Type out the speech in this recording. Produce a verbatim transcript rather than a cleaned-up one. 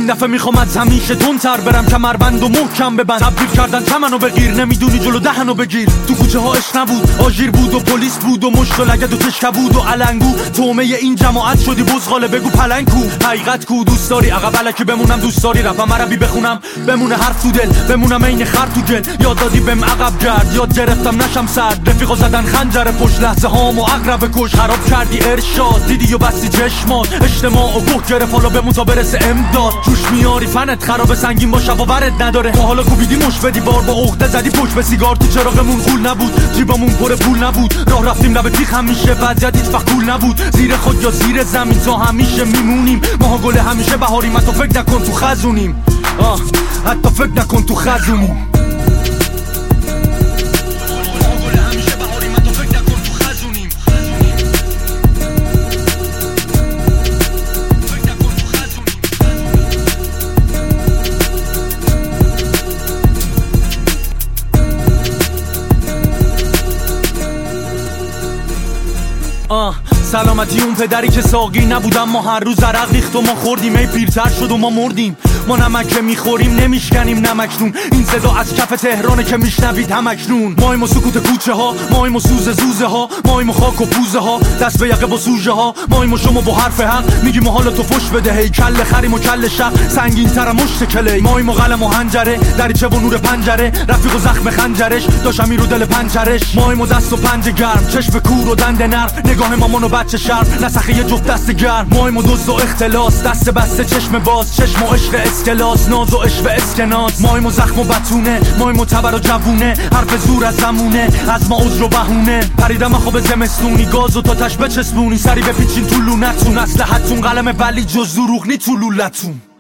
این دفعه میخوام از همیشه تندتر برم، کمربند و محکم ببند. تبدیل کردن چمنو بگیر، نمیدونی جلو دهنو بگیر. تو کوچه ها عشق نبود، آژیر بود و پلیس بود و مشت و لگد و تشکه بود و علنگو. تومه این جماعت شدی بزغاله، بگو پلنگ کو، حقیقت کو. دوست داری عقب الکی بمونم، دوست داری رپم عربی بخونم بمونه حرف تو دل، بمونم عین خر تو گل. یاد دادی بهم عقب گرد، یاد گرفتم نشم سرد. رفیقا زدن خنجر پشت، لحظه هامو عقرب کش. خراب کردی ارشاد، دیدی و بستی چشمات. اجتماع و گوه گرفت، حالا بمون تا برسه امداد. جوش میاری فنت خراب، سنگین باشه و ورد نداره. تا حالا کوبیدی مش بدی بار، با عقده زدی پشت به سیگار. تو چراغمون خول نبود، جیبمون پر پول نبود. راه رفتیم لب تیغ همیشه، وضعیت هیچ وقت کول نبود. زیر خود یا زیر زمین تا همیشه میمونیم. ماها گل همیشه بهاریم، حتی فکر نکن تو خزونیم. آه حتی فکر نکن تو خزونیم. آه سلامتی اون پدری که ساقی نبود، اما هر روز عرق ریخت و ما خوردیم. ای پیرتر شد و ما مردیم. ما نمک که میخوریم نمیشکنیم نمکنون. این صدا از کف تهرانه که میشنوید همکنون. مایم و سکوت کوچه ها، مایم و سوز زوزه ها، مایم و خاک و پوزه ها، دست به یقه با سوژه ها. مایم و شما با حرف حق میگیم و حالا تو فش بده. هی کل خریم و کل شق، سنگین تر مشت کلی. مایم و قلم و حنجره، دریچه و نور پنجره. رفیق و زخم خنجرش، داشم رو دل پنجرش. مایم و دست و پنجه گرم، چشم کور و دند نرم. نگاه مامان و بچه شرف، نسخه یه جفت دست گرم. مایم و دزد و اختلاس، دست بسته چشم باز. چشم و عشق اسکلاس، ناز و عشق اسکناس. مایم و زخم و بتونه، مایم و تبر و جوونه. حرف زور از زمونه، از ما عذر و بهونه. پریدم خواب زمستونی، گاز و تا تش بچسبونی. سری بپیچین تو لونتون، اسلحتون قلم ولی جز دروغ نی تو لولتون.